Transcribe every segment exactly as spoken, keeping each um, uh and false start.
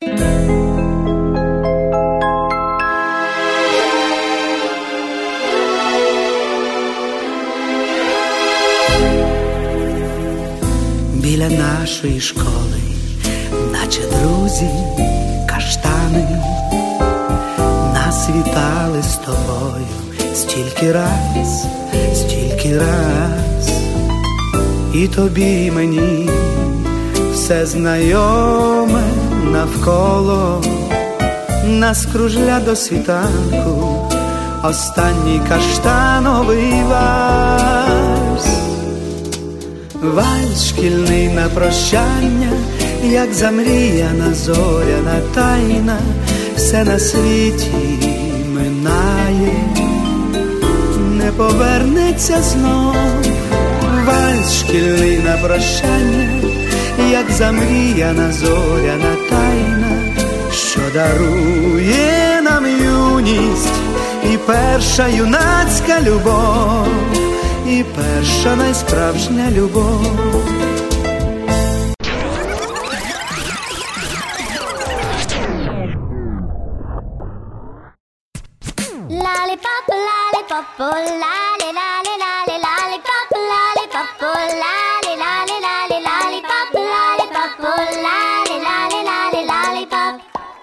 Біля нашої школи, наче друзі, каштани, нас вітали з тобою стільки раз, стільки раз, і тобі, і мені все знайоме навколо, нас кружля до світанку останній каштановий вальс. Вальс шкільний на прощання, як замріяна зоряна тайна, все на світі минає, не повернеться знов. Вальс шкільний на прощання, як замріяна зоряна тайна, що дарує нам юність і перша юнацька любов, і перша найсправжня любов. Lollipop, lollipop, lolly, lolly, lolly, lollipop, lollipop, lolly, lolly, lolly, lollipop, lollipop, lolly, lolly, lolly, lollipop.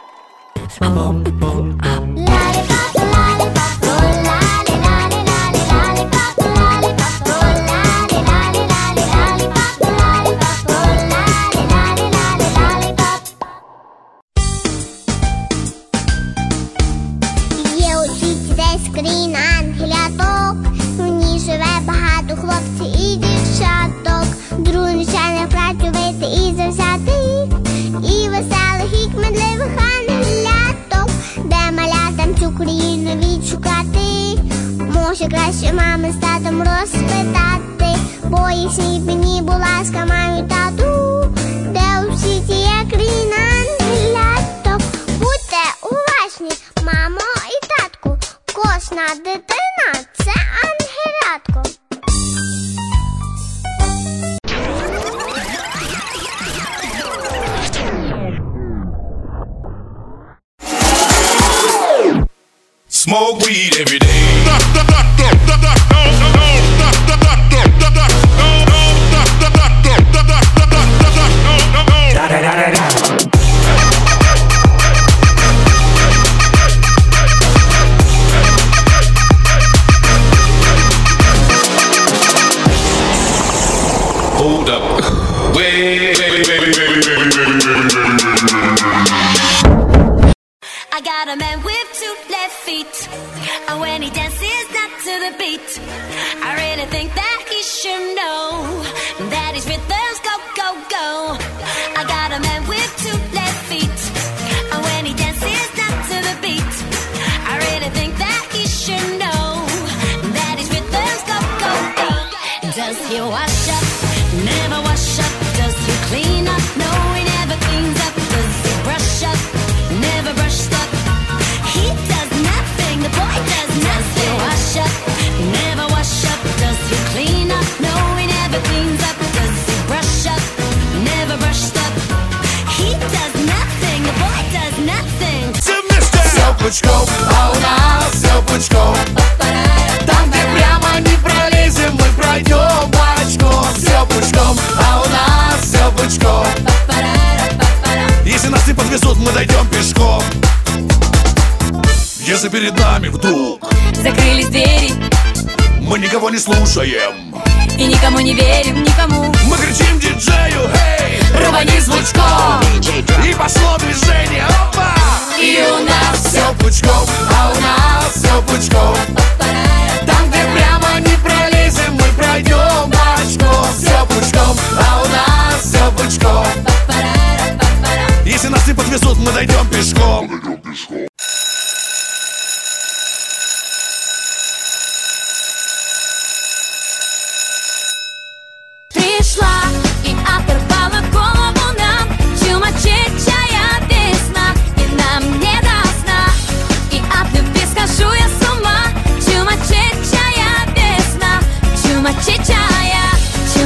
Lollipop, lollipop, lolly, lolly, lolly, lollipop, lollipop, lolly, lolly, lolly, lollipop, lollipop, lolly, lolly, lolly, lollipop. Є у світі десь країна ангеляток, в ній живе багато хлопців і дівчаток, дружних, працьовитих і завзятих, і веселих, і кмітливих ангеляток, де малятам цю країну відшукати, може краще мами з татом розпитати, поясніть мені, будь ласка, мамі, тату, де у світі є країна ангеляток. Будьте уважні, мамо і татку, кожна дитина – це ангелятко. Smoke weed every day. Hold up. Wait, wait, wait, wait, wait, wait, wait, I got a man with two left feet, and when he dances not to the beat, I really think that he should know that his rhythms go, go, go. I got a man with two left feet, and when he dances not to the beat, I really think that he should know that his rhythms go, go, go. Does he wash up? Never wash up. Does he clean up? No, he never cleans up. Does he brush up? Never brushed up. He does nothing. The boy does nothing. Does he wash up? Never wash up. Does he clean up? No, he never cleans up. Does he brush up? Never brushed up. He does nothing. The boy does nothing. Все пучком, а у нас все пучком. Там, где прямо не пролезем, мы пройдем бочком. Все пучком, а у нас все пучком. Если нас не подвезут, мы дойдем пешком. Если перед нами вдруг Закрылись двери, мы никого не слушаем и никому не верим, никому. Мы кричим диджею, эй, Рвани звучком, и пошло движение, опа! и у нас Все пучком, а у нас все пучком. Там, где прямо не пролезем, мы пройдем бочком. Все пучком, а у нас все пучком. Если нас не подвезут, мы дойдем пешком. пришла и оторвала голову нам. Чумачечая весна, и нам не до сна. И от любви схожу я с ума. Чумачечая весна, чумачечая,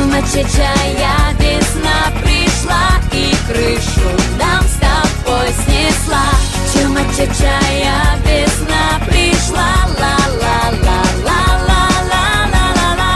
чумачечая весна пришла и крышу нам с тобой снесла. встречая весна пришла, ла-ла-ла-ла-ла-ла-ла-ла.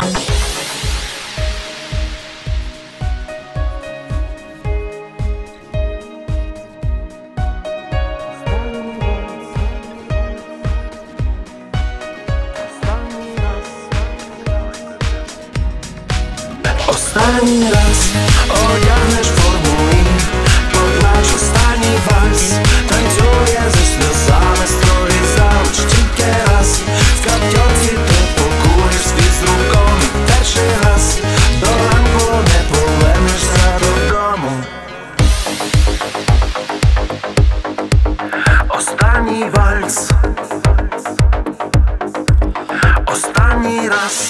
Останній раз одягнеш форму і поклач останній вальс. Танцює зі сльозами строї залиш тільки раз. В каптьорці ти покуриш світ з руком. Перший раз до ранку не повернешся додому. Останній вальс. Останній раз.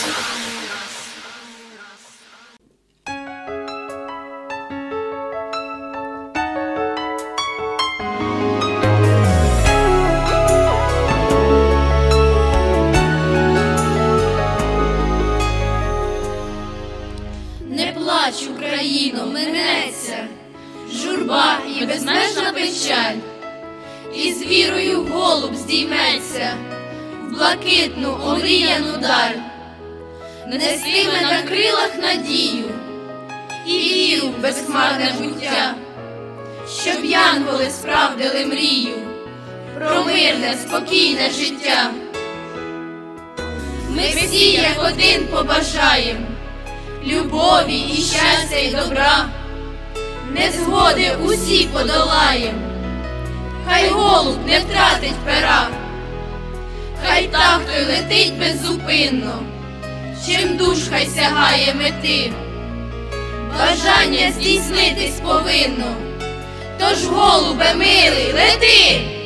Не плач, Україно, минеться журба і безмежна печаль, і з вірою голуб здійметься в блакитну омріяну даль. Нестиме на крилах надію і віру в безхмарне буття, щоб янголи справдили мрію про мирне, спокійне життя. Ми всі як один побажаєм любові і щастя й добра, незгоди усі подолаєм, хай голуб не втратить пера, хай птах той летить беззупинно, чим душ хай сягає мети, бажання здійснитись повинно, тож, голубе милий, лети!